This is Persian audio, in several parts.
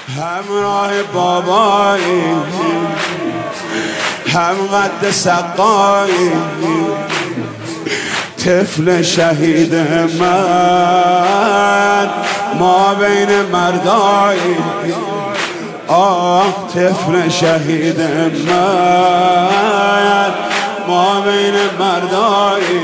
همراه بابایی، هم قد سقایی، طفل شهید من ما بین مردایی. طفل شهید من ما بین مردایی.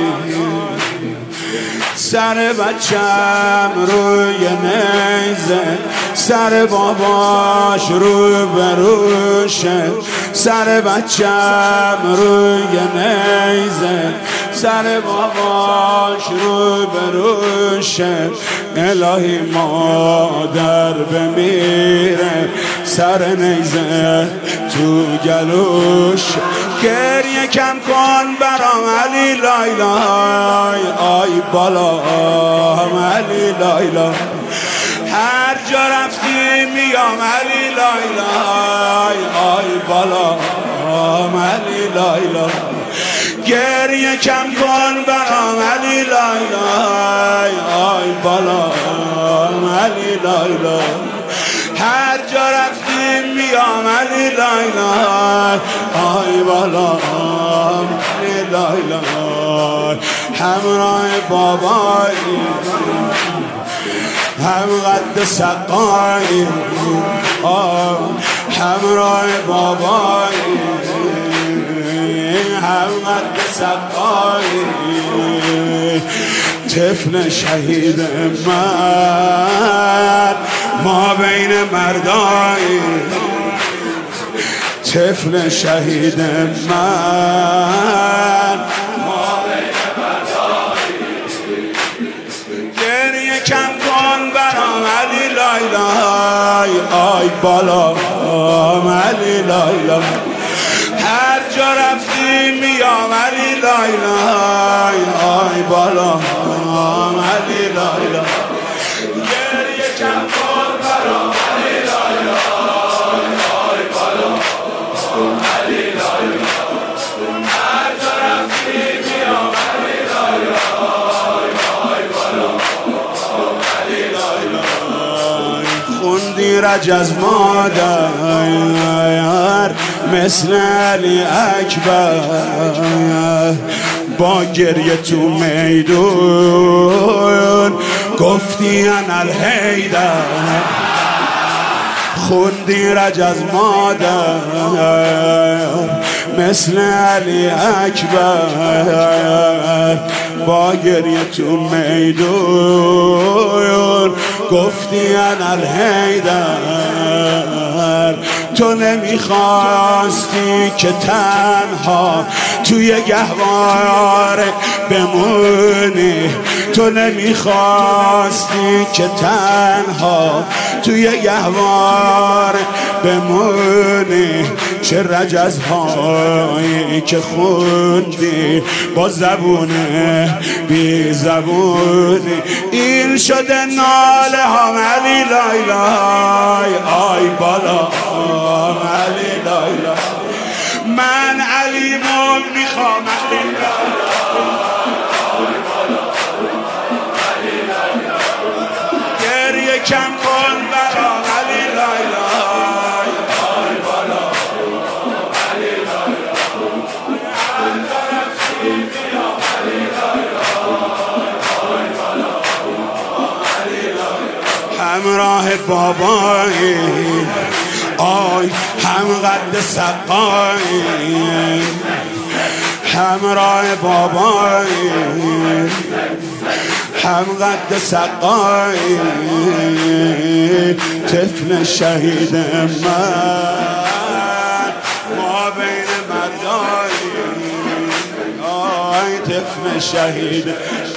سر بچم روی نیزه، سر باباش رو بروشه. سر بچم روی نیزه، سر باباش رو بروشه. الهی مادر بمیره، سر نیزه تو گلوش. گریه کم کن برام علی لایلای، آی بالا علی لایلای. هر جا رفتی میام علی لایلای، آی بالا علی لایلای. گریه کم کن برام علی لایلای، آی بالا علی لایلای. هر جا رفتی میام علی لایلای، آی بالا علی لایلای. همراه بابایی، هم قد سقایی، همراه بابایی، هم قد سقایی. طفل شهید من ما بین مردایی. طفل شهید من ما بین مردایی. گریه کم کن برام علی لایلای، آی بالا علی لایلای. هر جا رفتی میام علی لایلای، آی بالا علی لایلای. گریه کم کن برام علی لایلای، آی بالا علی لایلای. هر جا رفتی میام علی لایلای، آی بالا علی لایلای. خوندی رج از مادر مثل علی اکبر، با گریه تو میدون گفتی انا الحیدر. خوندی رج از مادر مثل علی اکبر، با گریه تو میدون گفتی انا الحیدر. تو نمیخواستی که تنها توی گهواره بمونی، تو نمیخواستی که تنها توی گهواره بمونی. چه رجزهایی که خوندی با زبون بی زبونی. این شده ناله هم علی لایلای، آی بالا علی لایلای. من علیمو میخوام علی لایلای، آی بالا علی لایلای. گریه کم کن برام علی لایلای، آی بالا علی لایلای. هر جا رفتی میام علی لایلای، آی بالا علی لایلای. همراه بابایی، آی هم قد سقایی، همراه بابایی، هم قد سقایی. طفل شهید من ما بین مردایی، آی طفل شهید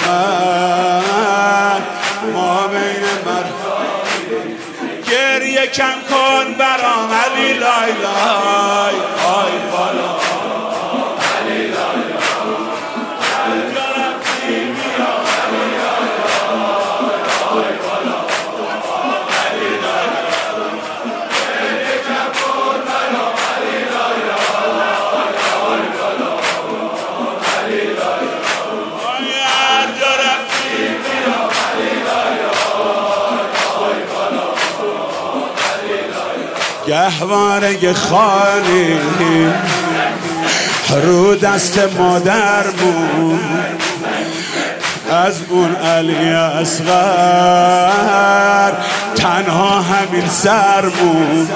من ما بین مردایی. گریه کم کن برام علی لایلای، آی بالا علی لایلای. هر جا رفتی میام علی لایلای، آی بالا علی لایلای. گریه کم کن برام علی لایلای، آی بالا علی لایلای. هر جا رفتی میام علی لایلای، آی بالا علی لایلای. گهواره خالی رو دست مادرمون، از اون علی اصغر تنها همین سرمون.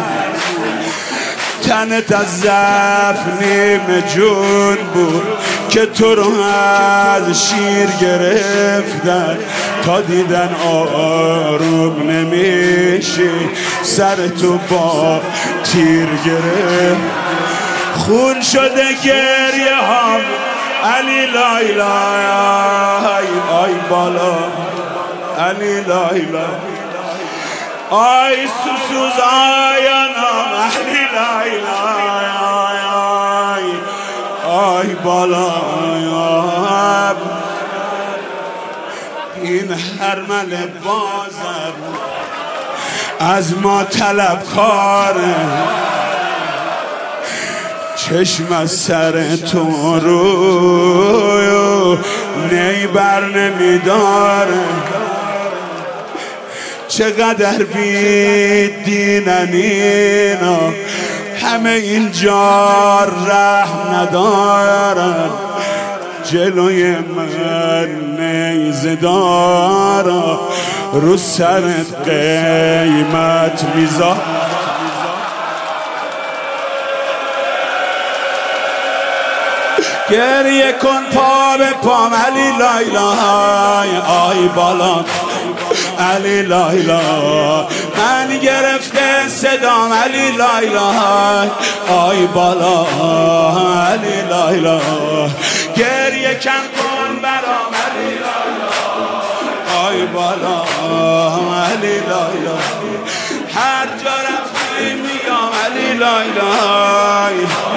تنت از ضعف نیم جون بود که تو رو از شیر گرفتن، تا دیدن آروم نمیشه سر تو با تیر گرفت. خون شده گریه هم علی لای لای، آی بالا علی لای لای، آی سوسوز آیانم علی لای لای، آی بالا. این هرمل بازر از ما طلبکاره، چشم از سر تو رو نی بر نمیداره. چقدر بی دینن اینا، همه اینجا رحم ندارن، جلوی من نیزه دارا رو سرت قیمت میذار. گریه کن پا به پام علی لای لای، آی بالا علی لای لای، من گرفته صدام علی لای لای، آی بالا علی لای لای. گریه کن برام علی لای لای، آی بالا علی لای لای. هر جا رفتیم میگم علی لای لای.